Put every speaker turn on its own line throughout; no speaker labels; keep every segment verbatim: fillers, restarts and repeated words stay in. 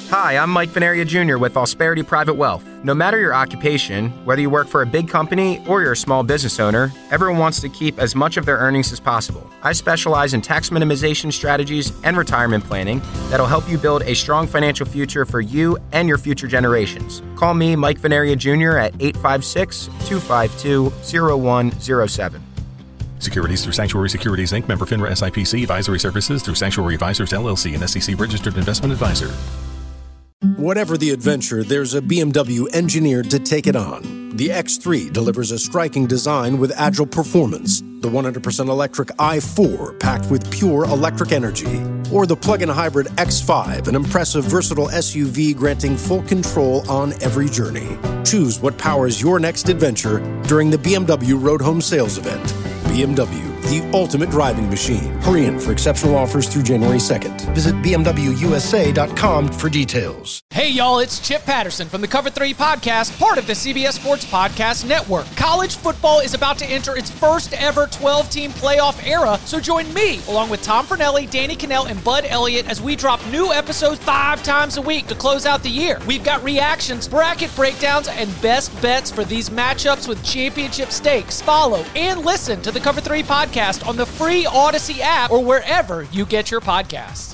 Hi, I'm Mike Veneria Junior with Austerity Private Wealth. No matter your occupation, whether you work for a big company or you're a small business owner, everyone wants to keep as much of their earnings as possible. I specialize in tax minimization strategies and retirement planning that'll help you build a strong financial future for you and your future generations. Call me, Mike Veneria Junior at eight five six, two five two, zero one zero seven.
Securities through Sanctuary Securities, Incorporated. Member FINRA S I P C. Advisory services through Sanctuary Advisors, L L C, an S E C-registered investment advisor.
Whatever the adventure, there's a B M W engineered to take it on. The X three delivers a striking design with agile performance. The one hundred percent electric i four, packed with pure electric energy. Or the plug-in hybrid X five, an impressive, versatile S U V granting full control on every journey. Choose what powers your next adventure during the B M W Road Home Sales Event. B M W, the ultimate driving machine. Hurry in for exceptional offers through January second. Visit B M W U S A dot com for details.
Hey, y'all, it's Chip Patterson from the Cover three Podcast, part of the C B S Sports Podcast Network. College football is about to enter its first ever twelve-team playoff era, so join me, along with Tom Fornelli, Danny Cannell, and Bud Elliott, as we drop new episodes five times a week to close out the year. We've got reactions, bracket breakdowns, and best bets for these matchups with championship stakes. Follow and listen to the Cover three Podcast on the free Odyssey app or wherever you get your podcasts.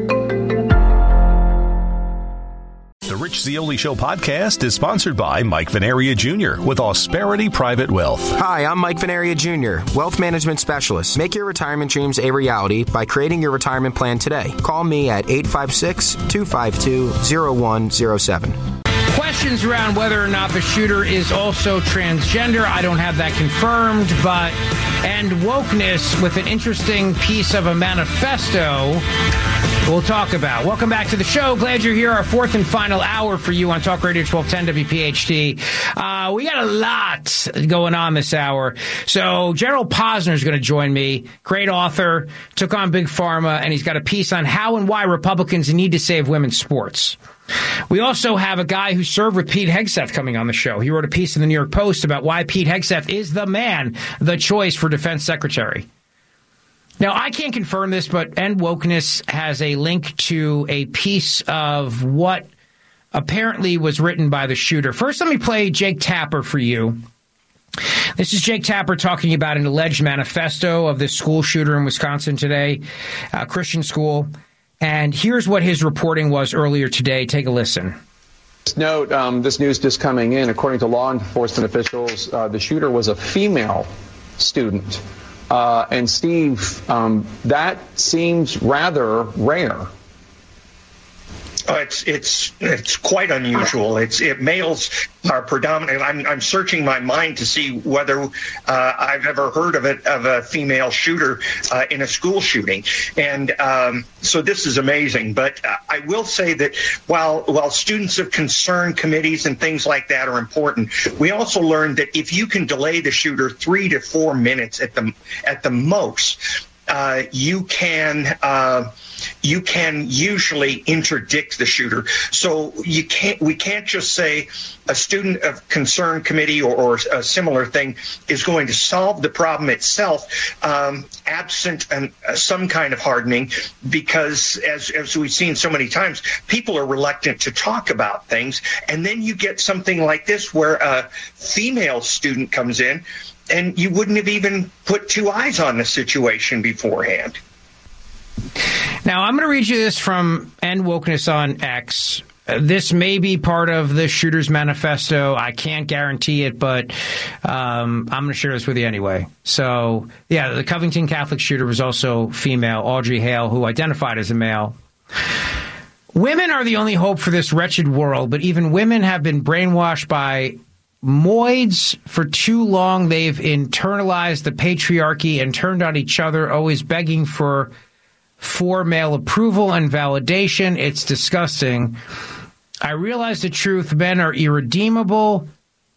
The Rich Zeoli Show podcast is sponsored by Mike Veneria Junior with Austerity Private Wealth.
Hi, I'm Mike Veneria Junior, Wealth Management Specialist. Make your retirement dreams a reality by creating your retirement plan today. Call me at eight five six, two five two, zero one zero seven.
Questions around whether or not the shooter is also transgender. I don't have that confirmed, but and wokeness with an interesting piece of a manifesto we'll talk about. Welcome back to the show. Glad you're here. Our fourth and final hour for you on Talk Radio twelve ten W P H T. Uh, we got a lot going on this hour. So General Posner is going to join me. Great author, took on Big Pharma, and he's got a piece on how and why Republicans need to save women's sports. We also have a guy who served with Pete Hegseth coming on the show. He wrote a piece in the New York Post about why Pete Hegseth is the man, the choice for defense secretary. Now, I can't confirm this, but End Wokeness has a link to a piece of what apparently was written by the shooter. First, let me play Jake Tapper for you. This is Jake Tapper talking about an alleged manifesto of this school shooter in Wisconsin today, a Christian school. And here's what his reporting was earlier today. Take a listen.
Note, um, this news just coming in. According to law enforcement officials, uh, the shooter was a female student. Uh, and Steve, um, that seems rather rare.
Uh, it's it's it's quite unusual. It's it males are predominant. I'm I'm searching my mind to see whether uh, I've ever heard of it of a female shooter uh, in a school shooting, and um, so this is amazing. But uh, I will say that while while students of concern committees and things like that are important, we also learned that if you can delay the shooter three to four minutes at the at the most, uh, you can. Uh, you can usually interdict the shooter. So you can't, we can't just say a student of concern committee or, or a similar thing is going to solve the problem itself, um, absent an, uh, some kind of hardening, because as, as we've seen so many times, people are reluctant to talk about things. And then you get something like this where a female student comes in and you wouldn't have even put two eyes on the situation beforehand.
Now, I'm going to read you this from End Wokeness on X. Uh, this may be part of the shooter's manifesto. I can't guarantee it, but um, I'm going to share this with you anyway. So, yeah, the Covington Catholic shooter was also female, Audrey Hale, who identified as a male. Women are the only hope for this wretched world, but even women have been brainwashed by moids for too long. They've internalized the patriarchy and turned on each other, always begging for for male approval and validation. It's disgusting. I realize the truth. Men are irredeemable.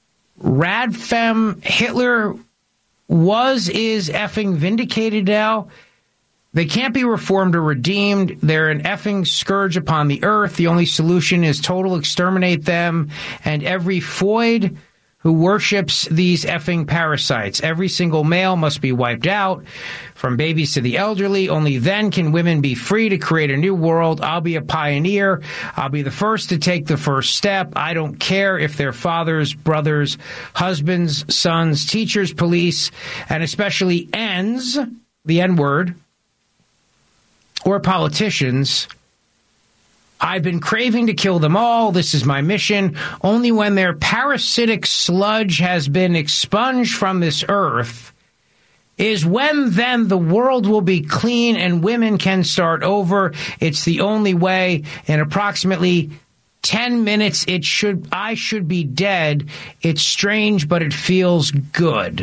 Radfem Hitler was, is effing vindicated now. They can't be reformed or redeemed. They're an effing scourge upon the earth. The only solution is total exterminate them. And every foid who worships these effing parasites. Every single male must be wiped out, from babies to the elderly. Only then can women be free to create a new world. I'll be a pioneer. I'll be the first to take the first step. I don't care if they're fathers, brothers, husbands, sons, teachers, police, and especially N's, the N-word, or politicians. I've been craving to kill them all. This is my mission. Only when their parasitic sludge has been expunged from this earth is when then the world will be clean and women can start over. It's the only way. In approximately ten minutes, it should I should be dead. It's strange, but it feels good.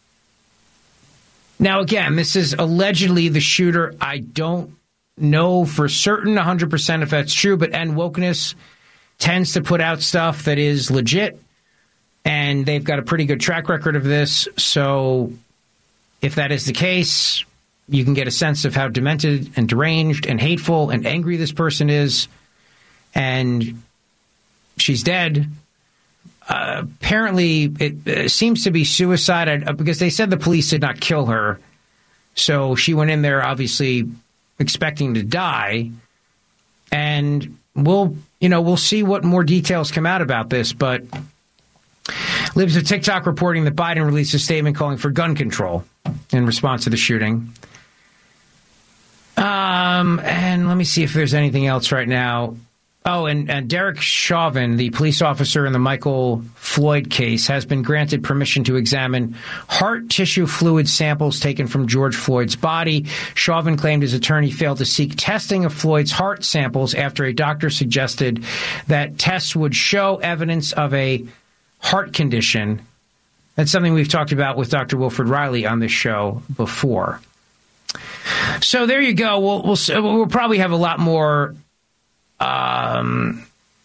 Now, again, this is allegedly the shooter. I don't know for certain one hundred percent if that's true, but N Wokeness tends to put out stuff that is legit, and they've got a pretty good track record of this. So if that is the case, you can get a sense of how demented and deranged and hateful and angry this person is. And she's dead. Uh, apparently, it uh, seems to be suicide uh, because they said the police did not kill her. So she went in there, obviously, expecting to die, and we'll, you know, we'll see what more details come out about this. But Libs of TikTok reporting that Biden released a statement calling for gun control in response to the shooting. Um, and let me see if there's anything else right now. Oh, and, and Derek Chauvin, the police officer in the Michael Floyd case, has been granted permission to examine heart tissue fluid samples taken from George Floyd's body. Chauvin claimed his attorney failed to seek testing of Floyd's heart samples after a doctor suggested that tests would show evidence of a heart condition. That's something we've talked about with Doctor Wilfred Riley on this show before. So there you go. We'll, we'll, we'll probably have a lot more Um,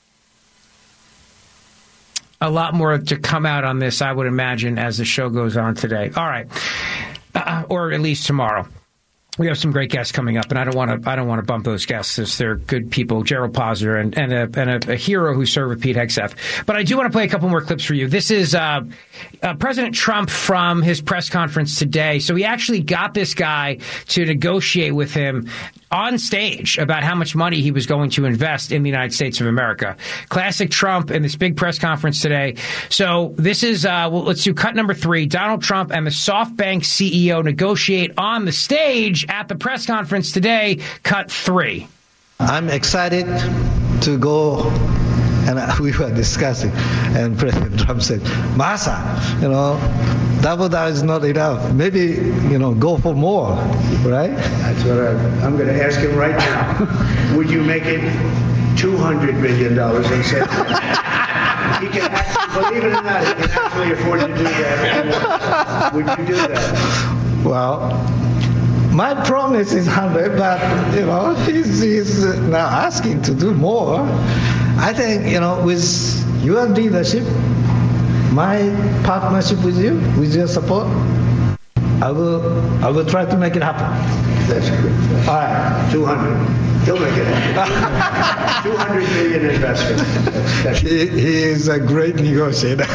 a lot more to come out on this, I would imagine, as the show goes on today. All right, uh, or at least tomorrow. We have some great guests coming up, and I don't want to. I don't want to bump those guests, as they're good people. Gerald Posner and and, a, and a, a hero who served with Pete Hegseth. But I do want to play a couple more clips for you. This is uh, uh, President Trump from his press conference today. So he actually got this guy to negotiate with him on stage about how much money he was going to invest in the United States of America. Classic Trump in this big press conference today. So this is, uh, well, let's do cut number three. Donald Trump and the SoftBank C E O negotiate on the stage at the press conference today. Cut three.
I'm excited to go, and we were discussing, and President Trump said, Masa, you know, double down is not enough. Maybe, you know, go for more, right?
That's what I, I'm going to ask him right now. Would you make it two hundred billion dollars and say, he can actually, believe it or not, he can actually afford to do that. Would you do that?
Well, my promise is one hundred, but, you know, he's, he's now asking to do more. I think, you know, with your leadership, my partnership with you, with your support, I will I will try to make it happen.
That's good.
All right.
two hundred. He'll make it happen. two hundred million investment. That's, that's
he, he is a great negotiator.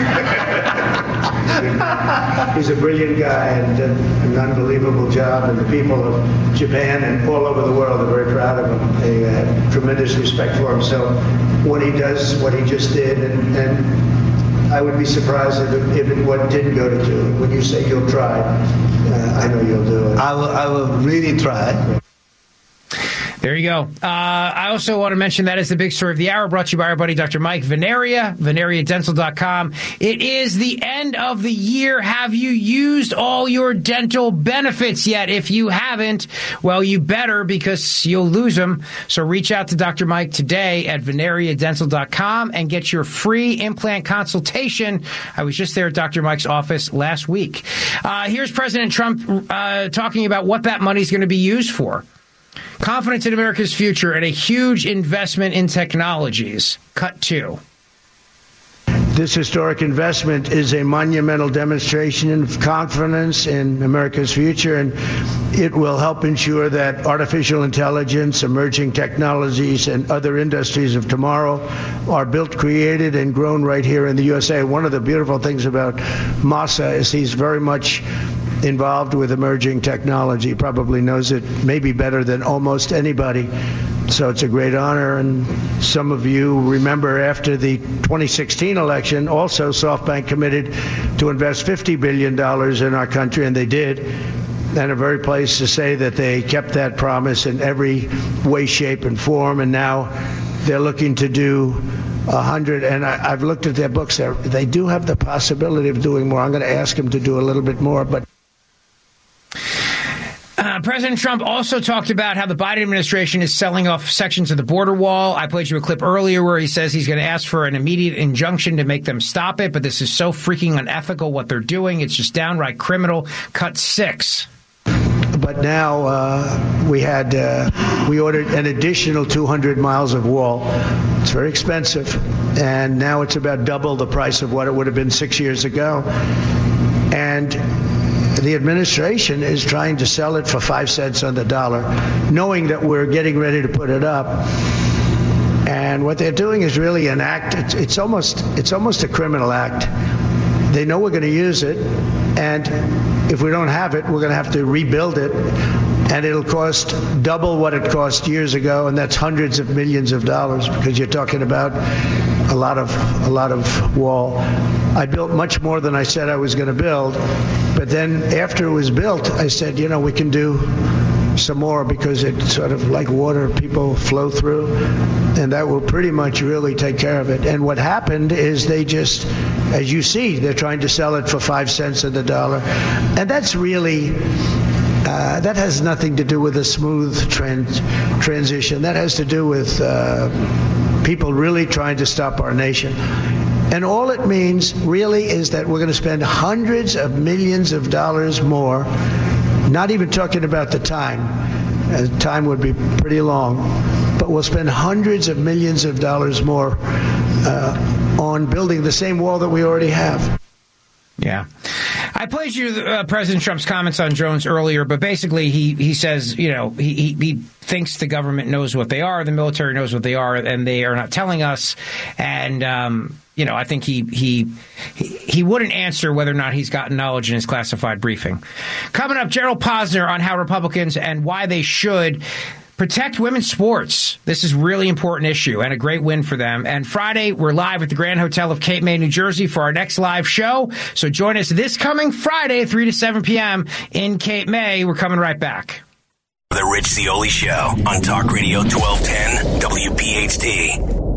He's a brilliant guy and did an unbelievable job, and the people of Japan and all over the world are very proud of him. They have tremendous respect for him. So what he does, what he just did, and, and I would be surprised if it, if it what didn't go to two. When you say you'll try, uh, I know you'll do it.
I will, I will really try.
There you go. Uh, I also want to mention that is the big story of the hour, brought to you by our buddy Doctor Mike Veneria, veneria dental dot com. It is the end of the year. Have you used all your dental benefits yet? If you haven't, well, you better, because you'll lose them. So reach out to Doctor Mike today at veneria dental dot com and get your free implant consultation. I was just there at Doctor Mike's office last week. Uh, here's President Trump uh, talking about what that money is going to be used for. Confidence in America's future and a huge investment in technologies. Cut two.
This historic investment is a monumental demonstration of confidence in America's future, and it will help ensure that artificial intelligence, emerging technologies, and other industries of tomorrow are built, created, and grown right here in the U S A. One of the beautiful things about Masa is he's very much involved with emerging technology, probably knows it maybe better than almost anybody. So it's a great honor. And some of you remember after the twenty sixteen election, also SoftBank committed to invest fifty billion dollars in our country, and they did. And I'm very pleased to say that they kept that promise in every way, shape, and form. And now they're looking to do a hundred, and I, I've looked at their books. They're, they do have the possibility of doing more. I'm going to ask them to do a little bit more, but.
Uh, President Trump also talked about how the Biden administration is selling off sections of the border wall. I played you a clip earlier where he says he's going to ask for an immediate injunction to make them stop it, but this is so freaking unethical what they're doing. It's just downright criminal. Cut six.
But now uh, we had uh, we ordered an additional two hundred miles of wall. It's very expensive, and now it's about double the price of what it would have been six years ago. And the administration is trying to sell it for five cents on the dollar, knowing that we're getting ready to put it up. And what they're doing is really an act. It's, it's almost it's almost a criminal act. They know we're going to use it, and if we don't have it, we're going to have to rebuild it, and it'll cost double what it cost years ago, and that's hundreds of millions of dollars, because you're talking about a lot of a lot of wall. I built much more than I said I was going to build, but then after it was built, I said, you know, we can do some more, because it's sort of like water, people flow through, and that will pretty much really take care of it. And what happened is they just, as you see, they're trying to sell it for five cents on the dollar, and that's really uh, that has nothing to do with a smooth trans- transition. That has to do with uh, people really trying to stop our nation. And all it means really is that we're going to spend hundreds of millions of dollars more. Not even talking about the time. Uh, time would be pretty long. But we'll spend hundreds of millions of dollars more uh, on building the same wall that we already have.
Yeah. I played you uh, President Trump's comments on drones earlier, but basically he, he says, you know, he, he, he thinks the government knows what they are, the military knows what they are, and they are not telling us. And, um, you know, I think he, he he he wouldn't answer whether or not he's gotten knowledge in his classified briefing. Coming up, Gerald Posner on how Republicans and why they should protect women's sports. This is a really important issue and a great win for them. And Friday, we're live at the Grand Hotel of Cape May, New Jersey for our next live show. So join us this coming Friday, three to seven p.m. in Cape May. We're coming right back.
The Rich Zeoli Show on Talk Radio twelve ten W P H T.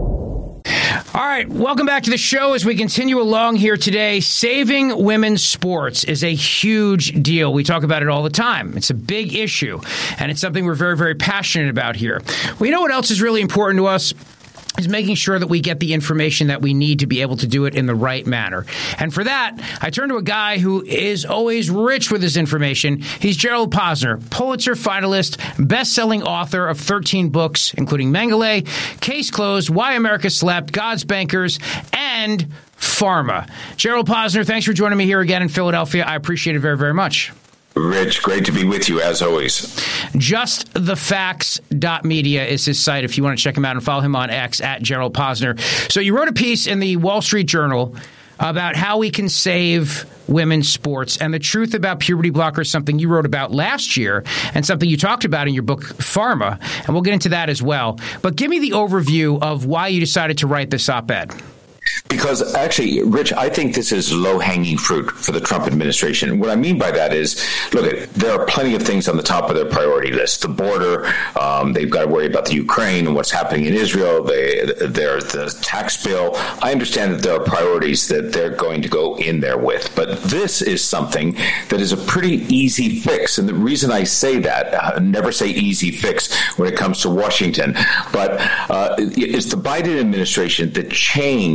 All right, welcome back to the show as we continue along here today. Saving women's sports is a huge deal. We talk about it all the time. It's a big issue, and it's something we're very, very passionate about here. Well, you know what else is really important to us? Is making sure that we get the information that we need to be able to do it in the right manner. And for that, I turn to a guy who is always rich with his information. He's Gerald Posner, Pulitzer finalist, best-selling author of thirteen books, including Mengele, Case Closed, Why America Slept, God's Bankers, and Pharma. Gerald Posner, thanks for joining me here again in Philadelphia. I appreciate it very, very much.
Rich, great to be with you, as always.
just the facts dot media is his site if you want to check him out, and follow him on X at Gerald Posner. So you wrote a piece in the Wall Street Journal about how we can save women's sports, and the truth about puberty blockers, something you wrote about last year and something you talked about in your book, Pharma, and we'll get into that as well. But give me the overview of why you decided to write this op-ed.
Because actually, Rich, I think this is low-hanging fruit for the Trump administration. What I mean by that is, look, there are plenty of things on the top of their priority list. The border, um, they've got to worry about the Ukraine and what's happening in Israel. They, there's the tax bill. I understand that there are priorities that they're going to go in there with. But this is something that is a pretty easy fix. And the reason I say that, uh, never say easy fix when it comes to Washington, but uh, it's the Biden administration that changed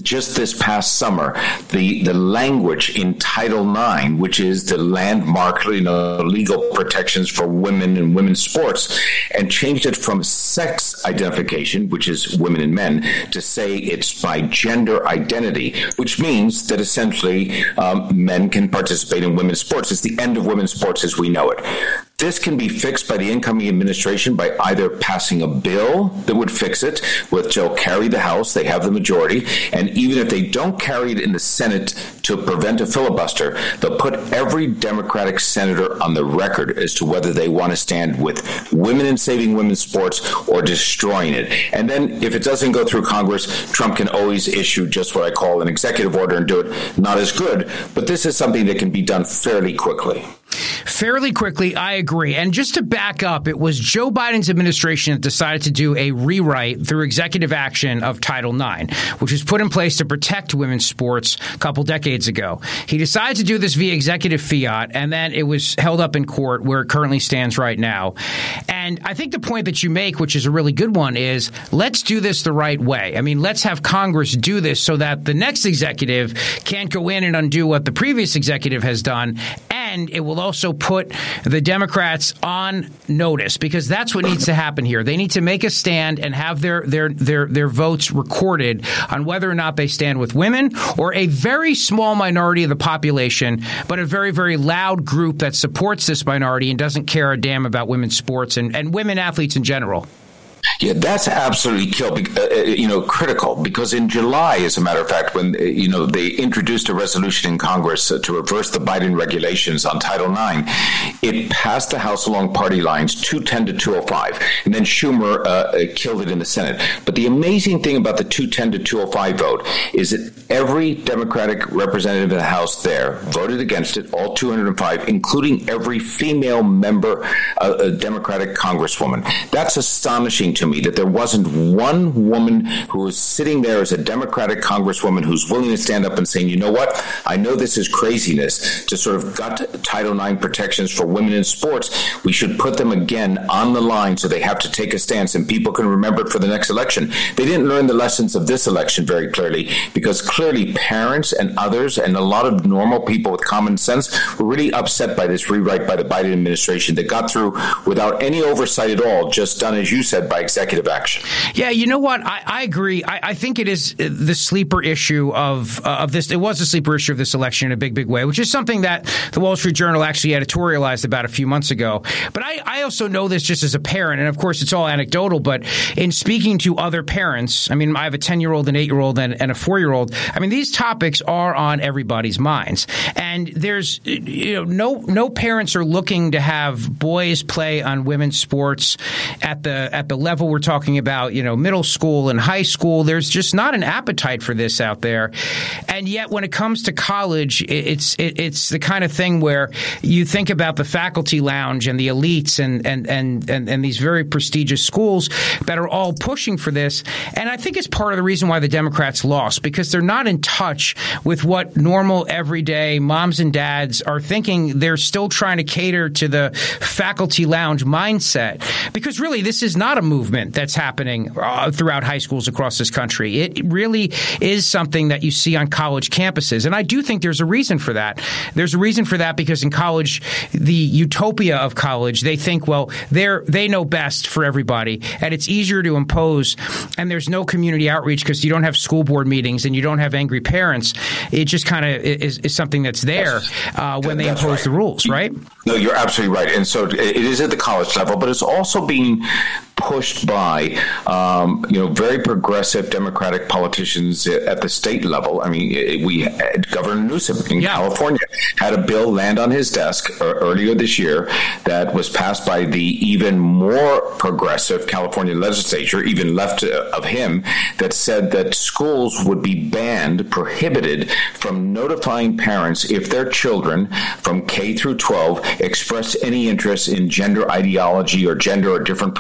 just this past summer the, the language in Title nine, which is the landmark, you know, legal protections for women and women's sports, and changed it from sex identification, which is women and men, to say it's by gender identity, which means that essentially um, men can participate in women's sports. It's the end of women's sports as we know it. This can be fixed by the incoming administration by either passing a bill that would fix it, which they'll carry the House, they have the majority, and even if they don't carry it in the Senate to prevent a filibuster, they'll put every Democratic senator on the record as to whether they want to stand with women in saving women's sports or destroying it. And then if it doesn't go through Congress, Trump can always issue just what I call an executive order and do it not as good, but this is something that can be done fairly quickly.
Fairly quickly, I agree. And just to back up, it was Joe Biden's administration that decided to do a rewrite through executive action of Title nine, which was put in place to protect women's sports a couple decades ago. He decided to do this via executive fiat, and then it was held up in court where it currently stands right now. And I think the point that you make, which is a really good one, is let's do this the right way. I mean, let's have Congress do this so that the next executive can't go in and undo what the previous executive has done, and it will also put the Democrats on notice, because that's what needs to happen here. They need to make a stand and have their their their their votes recorded on whether or not they stand with women or a very small minority of the population, but a very, very loud group that supports this minority and doesn't care a damn about women's sports and, and women athletes in general.
Yeah, that's absolutely kill, uh, you know, critical, because in July, as a matter of fact, when, uh, you know, they introduced a resolution in Congress uh, to reverse the Biden regulations on Title nine, it passed the House along party lines, two ten to two oh five, and then Schumer uh, killed it in the Senate. But the amazing thing about the two ten to two oh five vote is that every Democratic representative in the House there voted against it, all two hundred five, including every female member, uh, a Democratic congresswoman. That's astonishing to me that there wasn't one woman who was sitting there as a Democratic congresswoman who's willing to stand up and saying, you know what, I know this is craziness to sort of gut Title nine protections for women in sports. We should put them again on the line so they have to take a stance and people can remember it for the next election. They didn't learn the lessons of this election very clearly, because clearly parents and others and a lot of normal people with common sense were really upset by this rewrite by the Biden administration that got through without any oversight at all, just done, as you said, by executive action.
Yeah, you know what? I, I agree. I, I think it is the sleeper issue of uh, of this. It was a sleeper issue of this election in a big, big way, which is something that the Wall Street Journal actually editorialized about a few months ago. But I, I also know this just as a parent, and of course it's all anecdotal, but in speaking to other parents, I mean, I have a ten-year-old, an eight-year-old, and, and a four-year-old. I mean, these topics are on everybody's minds. And there's, you know, no no parents are looking to have boys play on women's sports at the at the level we're talking about, you know, middle school and high school. There's just not an appetite for this out there. And yet when it comes to college, it's it, it's the kind of thing where you think about the faculty lounge and the elites and and, and, and and these very prestigious schools that are all pushing for this. And I think it's part of the reason why the Democrats lost, because they're not in touch with what normal, everyday moms and dads are thinking. They're still trying to cater to the faculty lounge mindset, because really this is not a movement that's happening uh, throughout high schools across this country. It really is something that you see on college campuses. And I do think there's a reason for that. There's a reason for that because in college, the utopia of college, they think, well, they're they know best for everybody, and it's easier to impose, and there's no community outreach because you don't have school board meetings and you don't have angry parents. It just kind of is, is something that's there uh, when they that's impose right. the rules, right?
No, you're absolutely right. And so it is at the college level, but it's also being pushed by, um, you know, very progressive Democratic politicians at the state level. I mean, we had Governor Newsom in yeah. California had a bill land on his desk earlier this year that was passed by the even more progressive California legislature, even left of him, that said that schools would be banned, prohibited from notifying parents if their children from K through twelve express any interest in gender ideology or gender or different pronouns, or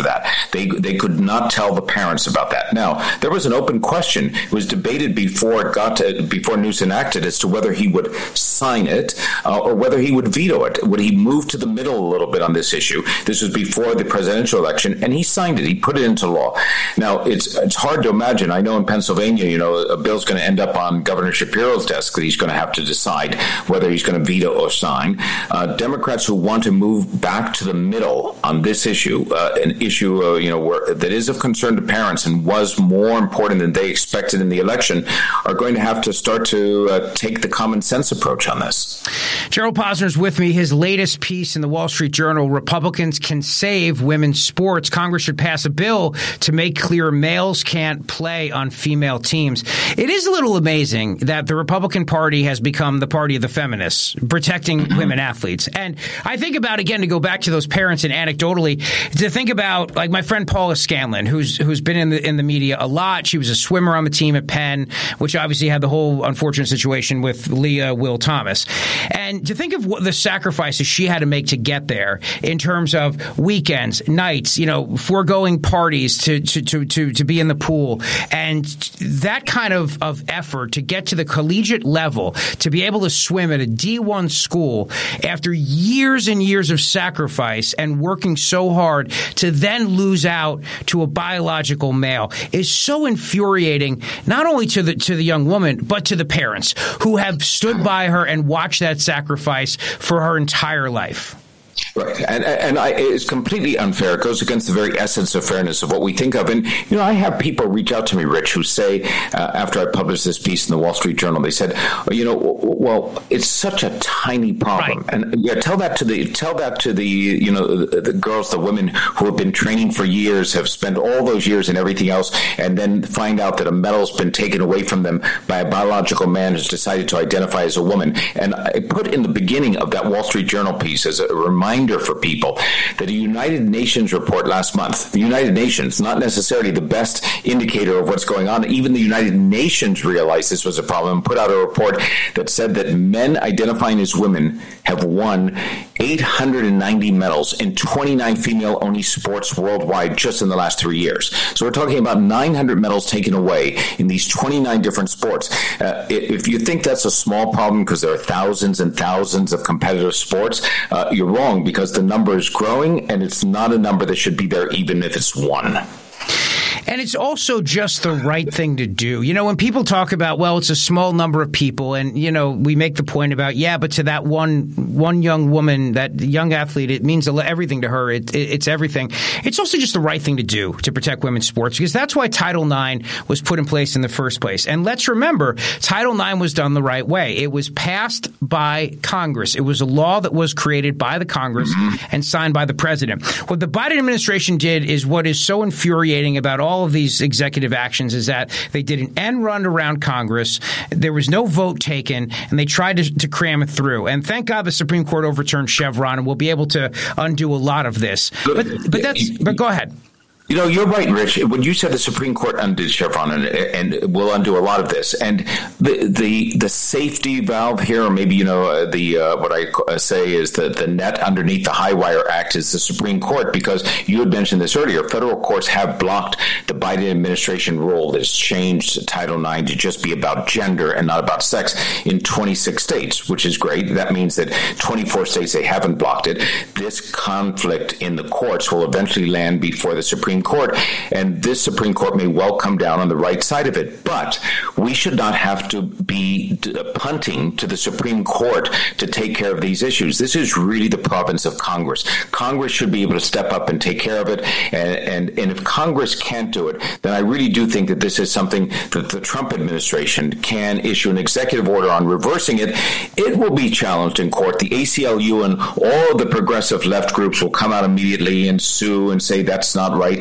that. They they could not tell the parents about that. Now, there was an open question. It was debated before it got to, before Newsom acted as to whether he would sign it uh, or whether he would veto it. Would he move to the middle a little bit on this issue? This was before the presidential election, and he signed it. He put it into law. Now, it's it's hard to imagine. I know in Pennsylvania, you know, a bill's going to end up on Governor Shapiro's desk that he's going to have to decide whether he's going to veto or sign. Uh, Democrats who want to move back to the middle on this issue, uh, an issue uh, you know where, that is of concern to parents and was more important than they expected in the election, are going to have to start to uh, take the common sense approach on this.
Gerald Posner's with me. His latest piece in the Wall Street Journal: Republicans can save women's sports. Congress should pass a bill to make clear males can't play on female teams. It is a little amazing that the Republican Party has become the party of the feminists, protecting women athletes. And I think about, again, to go back to those parents and anecdotally, to think about, like, my friend Paula Scanlon, who's who's been in the in the media a lot. She was a swimmer on the team at Penn, which obviously had the whole unfortunate situation with Leah Will Thomas. And to think of what the sacrifices she had to make to get there in terms of weekends, nights, you know, foregoing parties to to to to, to be in the pool, and that kind of, of effort to get to the collegiate level, to be able to swim at a D one school after years and years of sacrifice and working so hard, to then lose out to a biological male is so infuriating, not only to the to the young woman, but to the parents who have stood by her and watched that sacrifice for her entire life.
Right. And, and I, it's completely unfair. It goes against the very essence of fairness of what we think of. And, you know, I have people reach out to me, Rich, who say, uh, after I published this piece in the Wall Street Journal, they said, oh, you know, well, it's such a tiny problem. Right. And yeah, tell that to the, tell that to the, you know, the, the girls, the women who have been training for years, have spent all those years and everything else, and then find out that a medal's been taken away from them by a biological man who's decided to identify as a woman. And I put in the beginning of that Wall Street Journal piece as a reminder for people that a United Nations report last month, the United Nations, not necessarily the best indicator of what's going on, even the United Nations realized this was a problem, put out a report that said that men identifying as women have won eight hundred ninety medals in twenty-nine female-only sports worldwide just in the last three years. So we're talking about nine hundred medals taken away in these twenty-nine different sports. Uh, if you think that's a small problem because there are thousands and thousands of competitive sports, uh, you're wrong, because the number is growing, and it's not a number that should be there even if it's one.
And it's also just the right thing to do. You know, when people talk about, well, it's a small number of people, and, you know, we make the point about, yeah, but to that one one young woman, that young athlete, it means everything to her. It, it, it's everything. It's also just the right thing to do to protect women's sports, because that's why Title nine was put in place in the first place. And let's remember, Title nine was done the right way. It was passed by Congress. It was a law that was created by the Congress mm-hmm. and signed by the president. What the Biden administration did is what is so infuriating about all of these executive actions is that they did an end run around Congress. There was no vote taken, and they tried to, to cram it through. And thank God the Supreme Court overturned Chevron, and we'll be able to undo a lot of this. But but that's but go ahead.
You know, you're right, Rich. When you said the Supreme Court undid Chevron and, and will undo a lot of this, and the the the safety valve here, or maybe, you know, uh, the uh, what I say is the, the net underneath the High Wire Act is the Supreme Court, because you had mentioned this earlier. Federal courts have blocked the Biden administration rule that has changed Title nine to just be about gender and not about sex in twenty-six states, which is great. That means that twenty-four states, they haven't blocked it. This conflict in the courts will eventually land before the Supreme Court, and this Supreme Court may well come down on the right side of it. But we should not have to be punting to the Supreme Court to take care of these issues. This is really the province of Congress. Congress should be able to step up and take care of it. And, and, and if Congress can't do it, then I really do think that this is something that the Trump administration can issue an executive order on reversing it. It will be challenged in court. The A C L U and all of the progressive left groups will come out immediately and sue and say that's not right.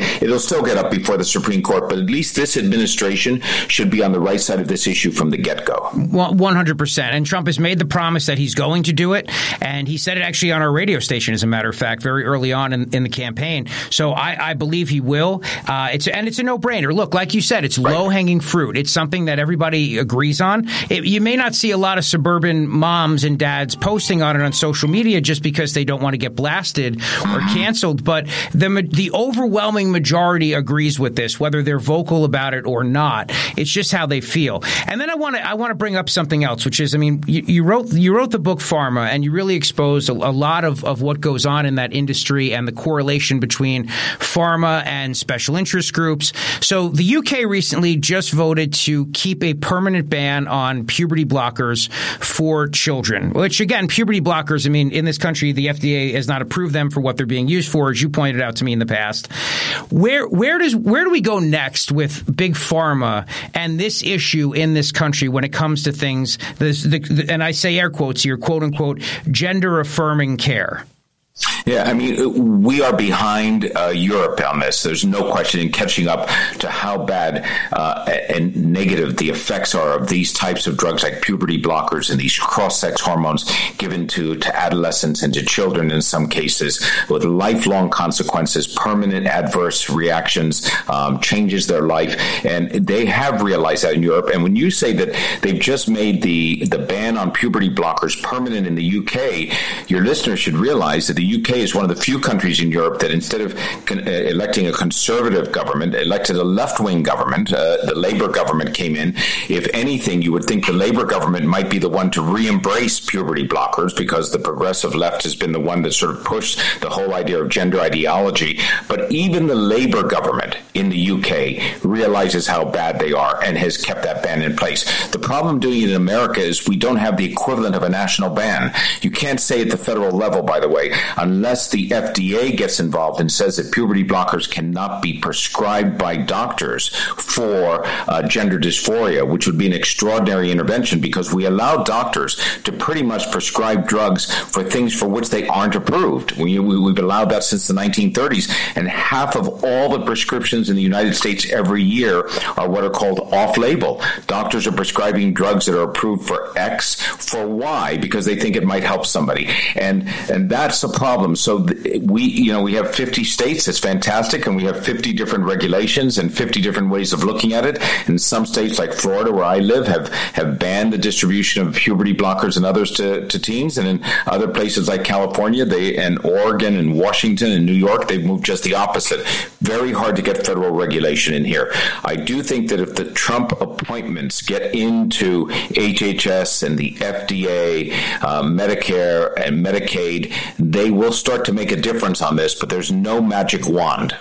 it'll still get up before the Supreme Court, but at least this administration should be on the right side of this issue from the get-go.
Well, one hundred percent. And Trump has made the promise that he's going to do it. And he said it actually on our radio station, as a matter of fact, very early on in, in the campaign. So I, I believe he will. Uh, it's And it's a no-brainer. Look, like you said, it's right. Low-hanging fruit. It's something that everybody agrees on. It, you may not see a lot of suburban moms and dads posting on it on social media just because they don't want to get blasted or canceled. But the the overwhelming majority agrees with this, whether they're vocal about it or not. It's just how they feel. And then I want to I want to bring up something else, which is, I mean, you, you wrote you wrote the book Pharma, and you really exposed a, a lot of, of what goes on in that industry and the correlation between pharma and special interest groups. So the U K recently just voted to keep a permanent ban on puberty blockers for children, which, again, puberty blockers, I mean, in this country, the F D A has not approved them for what they're being used for, as you pointed out to me in the past. Where where does where do we go next with big pharma and this issue in this country when it comes to things, this, the, the, and I say air quotes here, quote unquote, gender affirming care?
Yeah, I mean, we are behind uh, Europe on this. There's no question in catching up to how bad uh, and negative the effects are of these types of drugs like puberty blockers and these cross-sex hormones given to, to adolescents and to children in some cases, with lifelong consequences, permanent adverse reactions, um, changes their life. And they have realized that in Europe. And when you say that they've just made the, the ban on puberty blockers permanent in the U K, your listeners should realize that the U K is one of the few countries in Europe that, instead of con- uh, electing a conservative government, elected a left-wing government. Uh, the Labour government came in. If anything, you would think the Labour government might be the one to re-embrace puberty blockers, because the progressive left has been the one that sort of pushed the whole idea of gender ideology. But even the Labour government in the U K realizes how bad they are and has kept that ban in place. The problem doing it in America is we don't have the equivalent of a national ban. You can't say at the federal level, by the way, unless the F D A gets involved and says that puberty blockers cannot be prescribed by doctors for uh, gender dysphoria, which would be an extraordinary intervention, because we allow doctors to pretty much prescribe drugs for things for which they aren't approved. We, we, we've allowed that since the nineteen thirties, and half of all the prescriptions in the United States every year are what are called off-label. Doctors are prescribing drugs that are approved for X for Y because they think it might help somebody, and and that's the problem. So th- we, you know, we have fifty states. It's fantastic, and we have fifty different regulations and fifty different ways of looking at it. And some states, like Florida, where I live, have, have banned the distribution of puberty blockers and others to, to teens. And in other places like California, they and Oregon and Washington and New York, they've moved just the opposite. Very hard to get federal regulation in here. I do think that if the Trump appointments get into H H S and the F D A, uh, Medicare and Medicaid, they will start to make a difference on this, but there's no magic wand.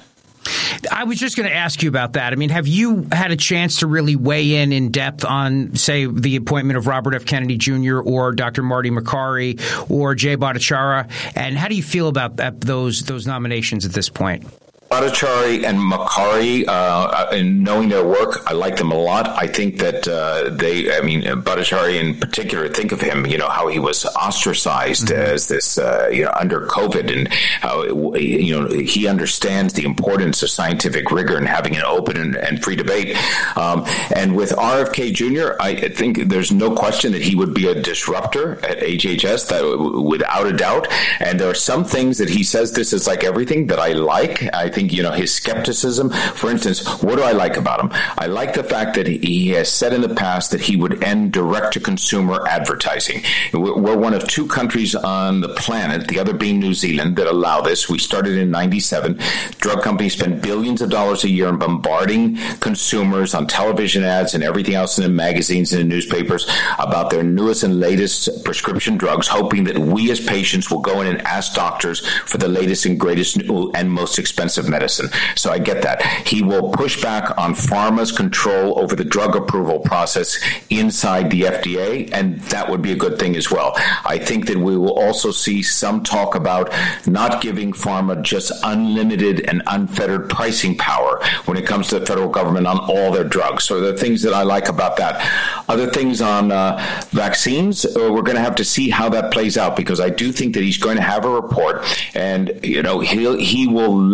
I was just going to ask you about that. I mean, have you had a chance to really weigh in in depth on, say, the appointment of Robert F. Kennedy Junior or Doctor Marty Makary or Jay Bhattacharya? And how do you feel about that, those those nominations at this point?
Bhattacharya and Makary, uh, in knowing their work, I like them a lot. I think that uh, they, I mean, Bhattacharya in particular, think of him, you know, how he was ostracized mm-hmm. as this, uh, you know, under COVID, and how, you know, he understands the importance of scientific rigor and having an open and, and free debate. Um, and with R F K Junior, I think there's no question that he would be a disruptor at H H S, that, without a doubt. And there are some things that he says, this is like everything, that I like. I think, you know, his skepticism. For instance, what do I like about him? I like the fact that he has said in the past that he would end direct-to-consumer advertising. We're one of two countries on the planet, the other being New Zealand, that allow this. We started in ninety-seven. Drug companies spend billions of dollars a year in bombarding consumers on television ads and everything else in the magazines and in newspapers about their newest and latest prescription drugs, hoping that we as patients will go in and ask doctors for the latest and greatest and most expensive medicine. So I get that. He will push back on pharma's control over the drug approval process inside the F D A, and that would be a good thing as well. I think that we will also see some talk about not giving pharma just unlimited and unfettered pricing power when it comes to the federal government on all their drugs. So there are things that I like about that. Other things on uh, vaccines, uh, we're going to have to see how that plays out, because I do think that he's going to have a report, and, you know, he'll, he will lay out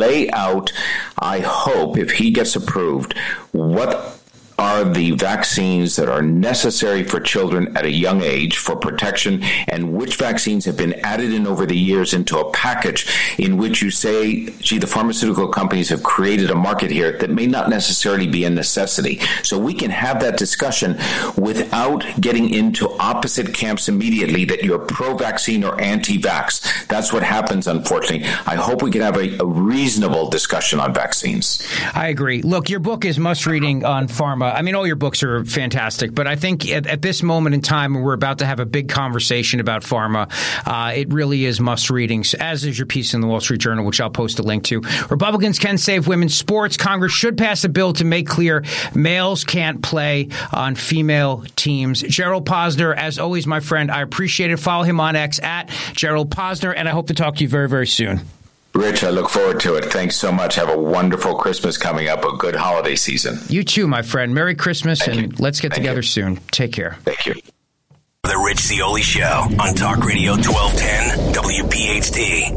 out, I hope, if he gets approved, what are the vaccines that are necessary for children at a young age for protection, and which vaccines have been added in over the years into a package in which you say, gee, the pharmaceutical companies have created a market here that may not necessarily be a necessity. So we can have that discussion without getting into opposite camps immediately that you're pro-vaccine or anti-vax. That's what happens, unfortunately. I hope we can have a, a reasonable discussion on vaccines.
I agree. Look, your book is must-reading on pharma. I mean, all your books are fantastic, but I think at, at this moment in time when we're about to have a big conversation about pharma, uh, it really is must-reading, as is your piece in the Wall Street Journal, which I'll post a link to. Republicans can save women's sports. Congress should pass a bill to make clear males can't play on female teams. Gerald Posner, as always, my friend, I appreciate it. Follow him on X at Gerald Posner, and I hope to talk to you very, very soon.
Rich, I look forward to it. Thanks so much. Have a wonderful Christmas coming up, a good holiday season.
You too, my friend. Merry Christmas, Thank and you. let's get
Thank
together
you.
soon. Take care.
Thank you.
The Rich Zeoli Show on Talk Radio twelve ten W P H T.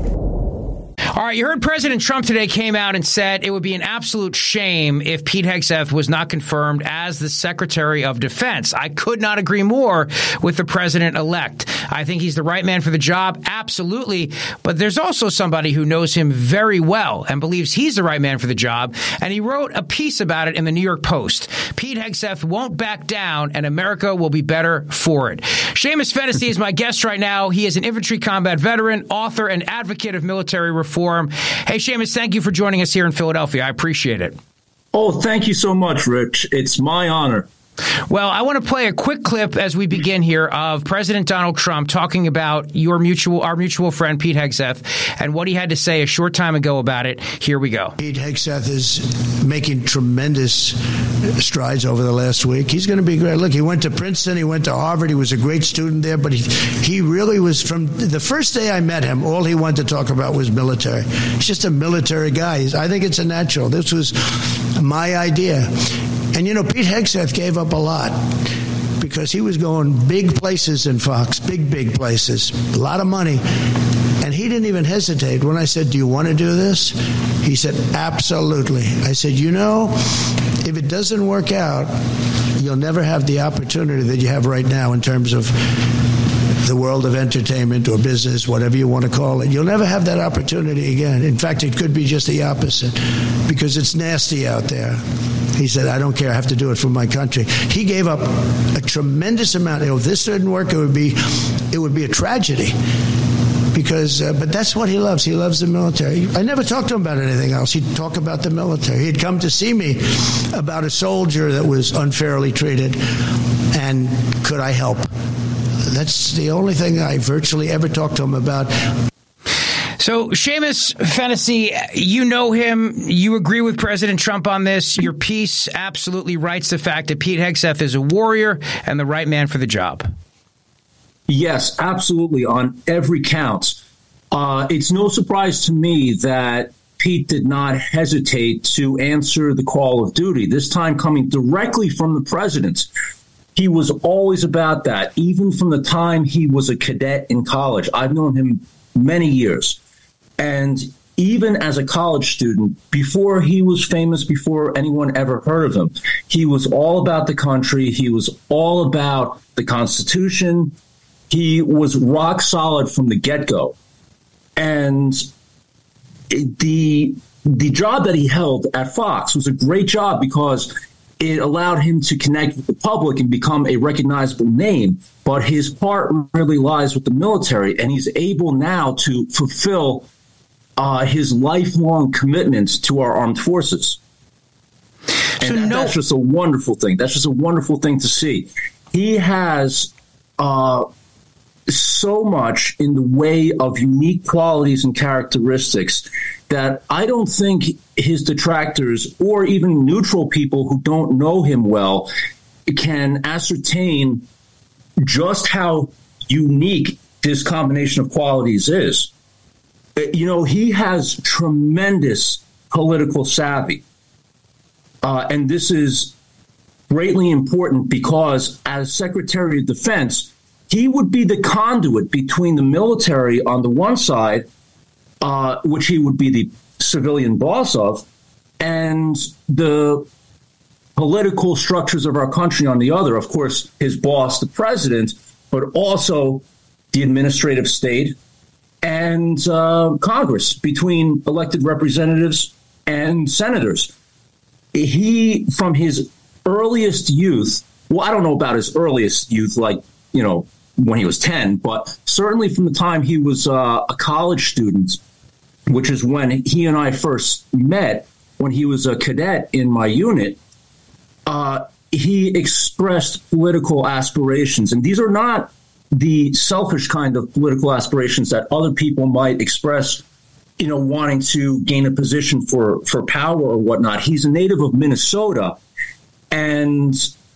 All right, you heard President Trump today came out and said it would be an absolute shame if Pete Hegseth was not confirmed as the Secretary of Defense. I could not agree more with the president-elect. I think he's the right man for the job, absolutely. But there's also somebody who knows him very well and believes he's the right man for the job, and he wrote a piece about it in the New York Post. Pete Hegseth won't back down, and America will be better for it. Seamus Fennessy is my guest right now. He is an infantry combat veteran, author, and advocate of military reform. Hey, Seamus, thank you for joining us here in Philadelphia. I appreciate it.
Oh, thank you so much, Rich. It's my honor.
Well, I want to play a quick clip as we begin here of President Donald Trump talking about your mutual, our mutual friend, Pete Hegseth, and what he had to say a short time ago about it. Here we go.
Pete Hegseth is making tremendous strides over the last week. He's going to be great. Look, he went to Princeton. He went to Harvard. He was a great student there, but he, he really was, from the first day I met him, all he wanted to talk about was military. He's just a military guy. He's, I think it's a natural. This was my idea. And, you know, Pete Hegseth gave up a lot because he was going big places in Fox, big, big places, a lot of money. And he didn't even hesitate. When I said, do you want to do this? He said, absolutely. I said, you know, if it doesn't work out, you'll never have the opportunity that you have right now in terms of the world of entertainment or business, whatever you want to call it. You'll never have that opportunity again. In fact, it could be just the opposite because it's nasty out there. He said, I don't care. I have to do it for my country. He gave up a tremendous amount. If this didn't work, it would be, it would be a tragedy. Because, uh, but that's what he loves. He loves the military. I never talked to him about anything else. He'd talk about the military. He'd come to see me about a soldier that was unfairly treated, and could I help? That's the only thing I virtually ever talked to him about.
So, Seamus Fennessy, you know him. You agree with President Trump on this. Your piece absolutely writes the fact that Pete Hegseth is a warrior and the right man for the job.
Yes, absolutely, on every count. Uh, it's no surprise to me that Pete did not hesitate to answer the call of duty, this time coming directly from the president. He was always about that, even from the time he was a cadet in college. I've known him many years. And even as a college student, before he was famous, before anyone ever heard of him, he was all about the country. He was all about the Constitution. He was rock solid from the get-go. And the the job that he held at Fox was a great job because it allowed him to connect with the public and become a recognizable name. But his heart really lies with the military, and he's able now to fulfill uh, his lifelong commitments to our armed forces. And so that, no- that's just a wonderful thing. That's just a wonderful thing to see. He has uh, so much in the way of unique qualities and characteristics that I don't think his detractors or even neutral people who don't know him well can ascertain just how unique this combination of qualities is. You know, he has tremendous political savvy. Uh, and this is greatly important because as Secretary of Defense, he would be the conduit between the military on the one side, uh, which he would be the civilian boss of, and the political structures of our country on the other. Of course, his boss, the president, but also the administrative state and uh, Congress, between elected representatives and senators. He, from his earliest youth, well, I don't know about his earliest youth, like, you know, when he was ten, but certainly from the time he was uh, a college student, which is when he and I first met, when he was a cadet in my unit, uh, he expressed political aspirations. And these are not the selfish kind of political aspirations that other people might express, you know, wanting to gain a position for, for power or whatnot. He's a native of Minnesota, and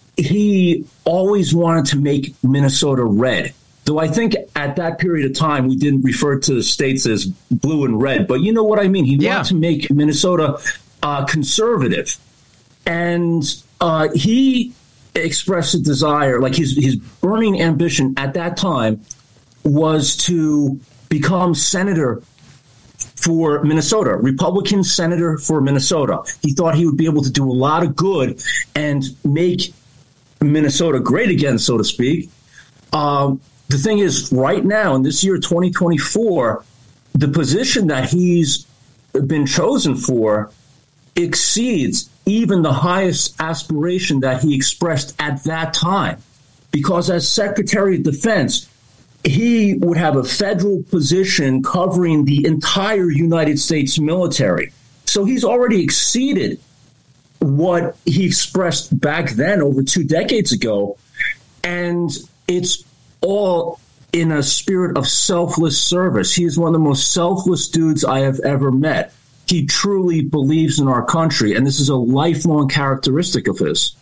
he always wanted to make Minnesota red. Though I think at that period of time, we didn't refer to the states as blue and red, but you know what I mean? He yeah. wanted to make Minnesota uh, conservative. And uh, he expressed a desire, like his, his burning ambition at that time was to become senator for Minnesota, Republican senator for Minnesota. He thought he would be able to do a lot of good and make Minnesota great again, so to speak. Um, the thing is, right now, in this year, twenty twenty-four, the position that he's been chosen for exceeds even the highest aspiration that he expressed at that time. Because as Secretary of Defense, he would have a federal position covering the entire United States military. So he's already exceeded what he expressed back then, over two decades ago. And it's all in a spirit of selfless service. He is one of the most selfless dudes I have ever met. He truly believes in our country, and this is a lifelong characteristic of his.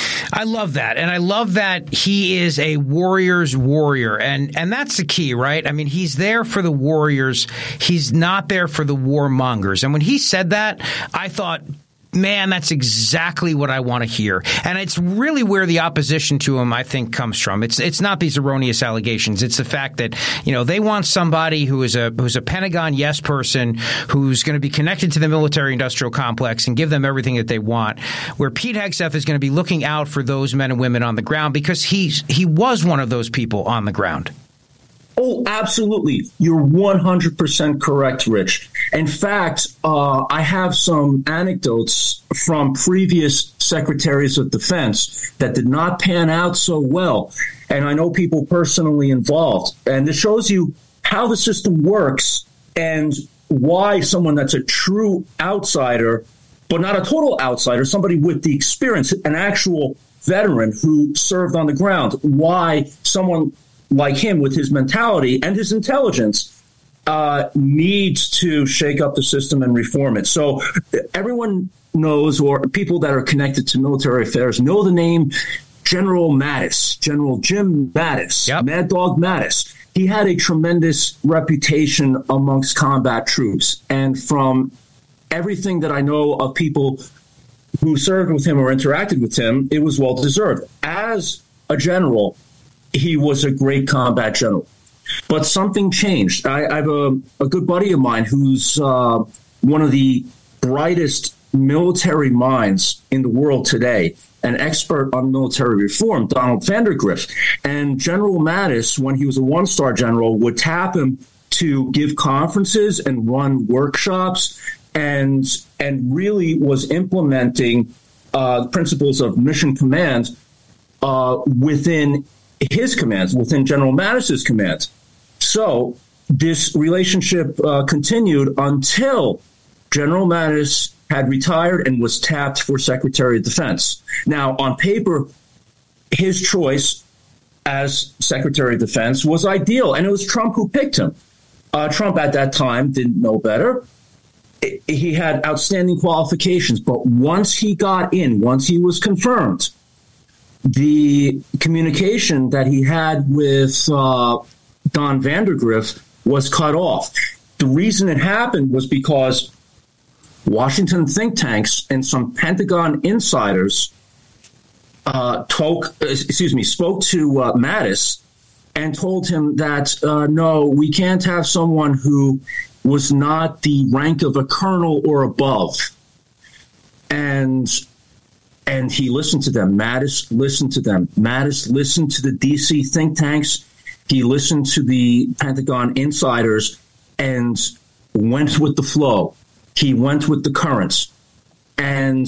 I love that. And I love that he is a warrior's warrior. And and that's the key, right? I mean, he's there for the warriors. He's not there for the warmongers. And when he said that, I thought, man, that's exactly what I want to hear. And it's really where the opposition to him, I think, comes from. It's it's not these erroneous allegations. It's the fact that, you know, they want somebody who is a who's a Pentagon yes person, who's going to be connected to the military-industrial complex and give them everything that they want, where Pete Hegseth is going to be looking out for those men and women on the ground because he's he was one of those people on the ground.
Oh, absolutely. You're one hundred percent correct, Rich. In fact, uh, I have some anecdotes from previous secretaries of defense that did not pan out so well. And I know people personally involved. And this shows you how the system works and why someone that's a true outsider, but not a total outsider, somebody with the experience, an actual veteran who served on the ground, why someone like him with his mentality and his intelligence uh, needs to shake up the system and reform it. So everyone knows, or people that are connected to military affairs know the name General Mattis, General Jim Mattis, yep. Mad Dog Mattis. He had a tremendous reputation amongst combat troops. And from everything that I know of people who served with him or interacted with him, it was well-deserved. As a general, he was a great combat general. But something changed. I, I have a, a good buddy of mine who's uh, one of the brightest military minds in the world today, an expert on military reform, Donald Vandergriff. And General Mattis, when he was a one-star general, would tap him to give conferences and run workshops and, and really was implementing uh, principles of mission command uh, within his commands, within General Mattis's commands. So this relationship uh, continued until General Mattis had retired and was tapped for Secretary of Defense. Now, on paper, his choice as Secretary of Defense was ideal, and it was Trump who picked him. Uh, Trump at that time didn't know better. He had outstanding qualifications, but once he got in, once he was confirmed, the communication that he had with uh, Don Vandergriff was cut off. The reason it happened was because Washington think tanks and some Pentagon insiders uh, talk, excuse me, spoke to uh, Mattis and told him that, uh, no, we can't have someone who was not the rank of a colonel or above. And and he listened to them. Mattis listened to them. Mattis listened to the D C think tanks. He listened to the Pentagon insiders and went with the flow. He went with the currents. And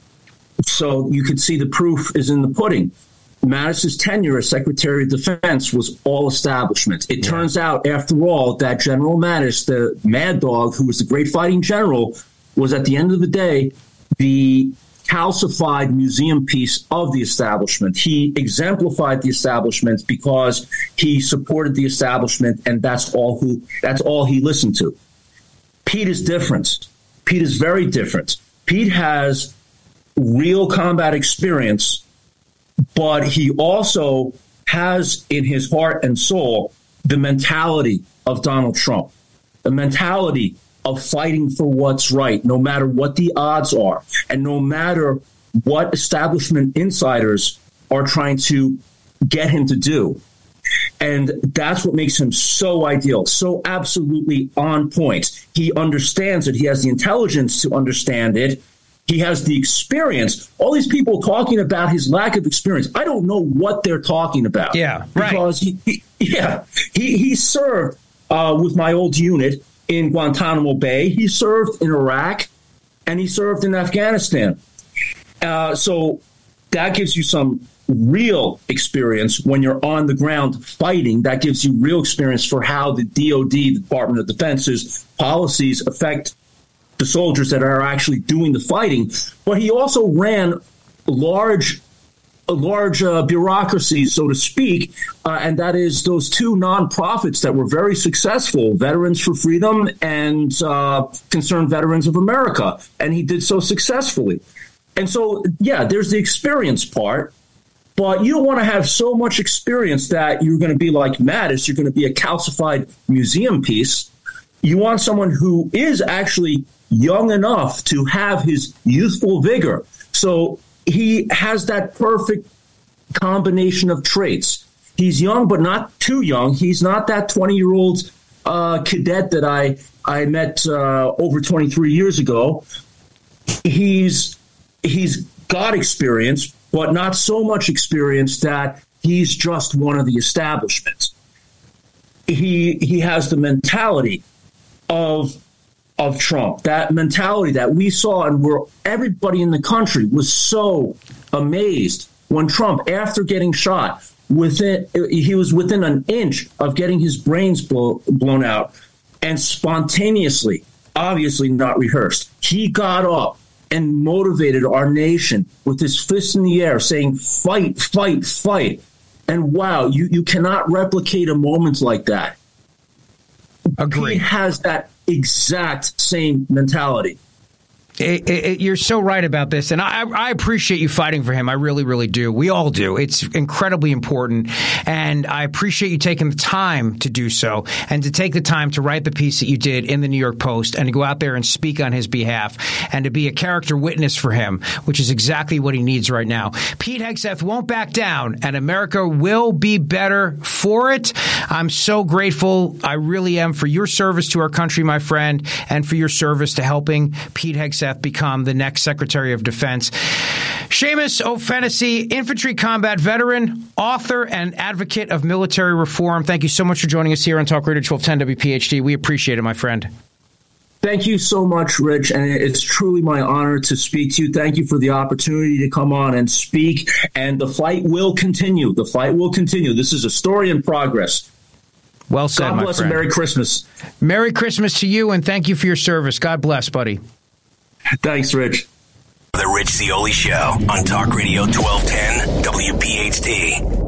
so you could see the proof is in the pudding. Mattis's tenure as Secretary of Defense was all establishment. It yeah. turns out, after all, that General Mattis, the mad dog who was the great fighting general, was at the end of the day the calcified museum piece of the establishment. He exemplified the establishment because he supported the establishment, and that's all who that's all he listened to. Pete is different. Pete is very different. Pete has real combat experience, but he also has in his heart and soul the mentality of Donald Trump, the mentality of fighting for what's right, no matter what the odds are, and no matter what establishment insiders are trying to get him to do. And that's what makes him so ideal, so absolutely on point. He understands it. He has the intelligence to understand it. He has the experience. All these people talking about his lack of experience, I don't know what they're talking about.
Yeah, right.
Because he, he yeah, he, he served uh, with my old unit in Guantanamo Bay. He served in Iraq, and he served in Afghanistan. Uh, so that gives you some real experience when you're on the ground fighting. That gives you real experience for how the D O D, the Department of Defense's policies affect the soldiers that are actually doing the fighting. But he also ran large a large uh, bureaucracy, so to speak, uh, and that is those two nonprofits that were very successful, Veterans for Freedom and uh, Concerned Veterans of America, and he did so successfully. And so, yeah, there's the experience part, but you don't want to have so much experience that you're going to be like Mattis, you're going to be a calcified museum piece. You want someone who is actually young enough to have his youthful vigor. So he has that perfect combination of traits. He's young, but not too young. He's not that twenty-year-old uh, cadet that I, I met uh, over twenty-three years ago. He's he's got experience, but not so much experience that he's just one of the establishments. He he has the mentality of of Trump, that mentality that we saw, and where everybody in the country was so amazed when Trump, after getting shot, within he was within an inch of getting his brains blow, blown out, and spontaneously, obviously not rehearsed, he got up and motivated our nation with his fist in the air, saying, "Fight, fight, fight." And wow, you, you cannot replicate a moment like that.
Agreed.
He has that exact same mentality.
It, it, you're so right about this, and I, I appreciate you fighting for him. I really, really do. We all do. It's incredibly important, and I appreciate you taking the time to do so and to take the time to write the piece that you did in the New York Post and to go out there and speak on his behalf and to be a character witness for him, which is exactly what he needs right now. Pete Hegseth won't back down, and America will be better for it. I'm so grateful. I really am for your service to our country, my friend, and for your service to helping Pete Hegseth become the next Secretary of Defense. Seamus O'Fennessy, infantry combat veteran, author, and advocate of military reform. Thank you so much for joining us here on Talk Radio twelve ten W P H D. We appreciate it, my friend.
Thank you so much, Rich, and it's truly my honor to speak to you. Thank you for the opportunity to come on and speak, and the fight will continue. The fight will continue. This is a story in progress.
Well said,
God
my
bless
friend.
and Merry Christmas.
Merry Christmas to you, and thank you for your service. God bless, buddy.
Thanks, Rich.
The Rich Zeoli Show on Talk Radio twelve ten W P H D.